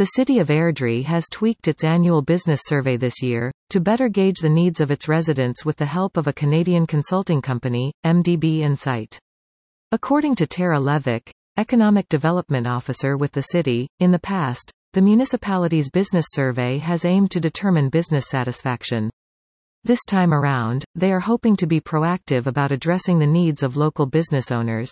The city of Airdrie has tweaked its annual business survey this year, to better gauge the needs of its residents with the help of a Canadian consulting company, MDB Insight. According to Tara Levick, Economic Development Officer with the city, in the past, the municipality's business survey has aimed to determine business satisfaction. This time around, they are hoping to be proactive about addressing the needs of local business owners.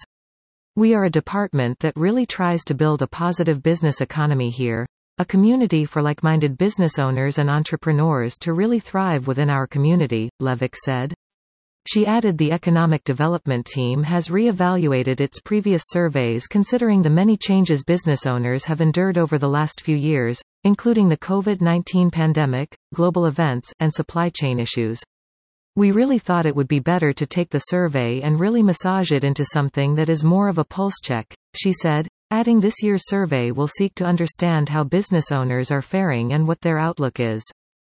We are a department that really tries to build a positive business economy here, a community for like-minded business owners and entrepreneurs to really thrive within our community, Levick said. She added the economic development team has re-evaluated its previous surveys considering the many changes business owners have endured over the last few years, including the COVID-19 pandemic, global events, and supply chain issues. We really thought it would be better to take the survey and really massage it into something that is more of a pulse check, she said, adding this year's survey will seek to understand how business owners are faring and what their outlook is.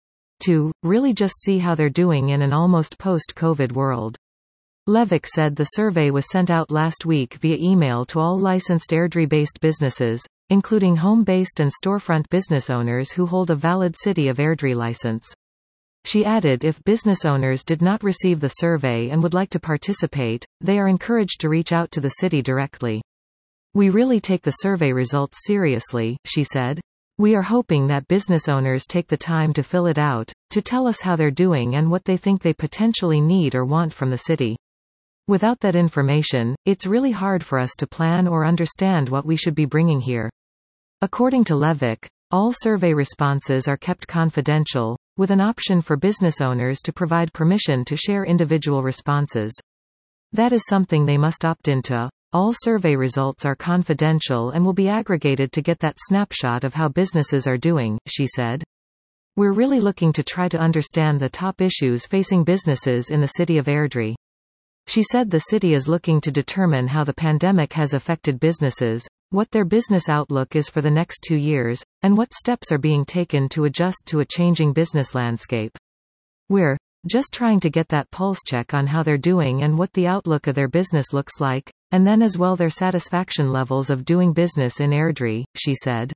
To really just see how they're doing in an almost post-COVID world. Levick said the survey was sent out last week via email to all licensed Airdrie-based businesses, including home-based and storefront business owners who hold a valid City of Airdrie license. She added if business owners did not receive the survey and would like to participate, they are encouraged to reach out to the city directly. We really take the survey results seriously, she said. We are hoping that business owners take the time to fill it out, to tell us how they're doing and what they think they potentially need or want from the city. Without that information, it's really hard for us to plan or understand what we should be bringing here. According to Levick, all survey responses are kept confidential, with an option for business owners to provide permission to share individual responses. That is something they must opt into. All survey results are confidential and will be aggregated to get that snapshot of how businesses are doing, she said. We're really looking to try to understand the top issues facing businesses in the city of Airdrie. She said the city is looking to determine how the pandemic has affected businesses, what their business outlook is for the next 2 years, and what steps are being taken to adjust to a changing business landscape. We're just trying to get that pulse check on how they're doing and what the outlook of their business looks like, and then as well their satisfaction levels of doing business in Airdrie, she said.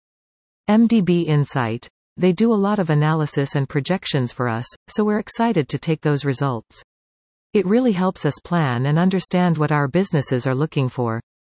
MDB Insight. They do a lot of analysis and projections for us, so we're excited to take those results. It really helps us plan and understand what our businesses are looking for.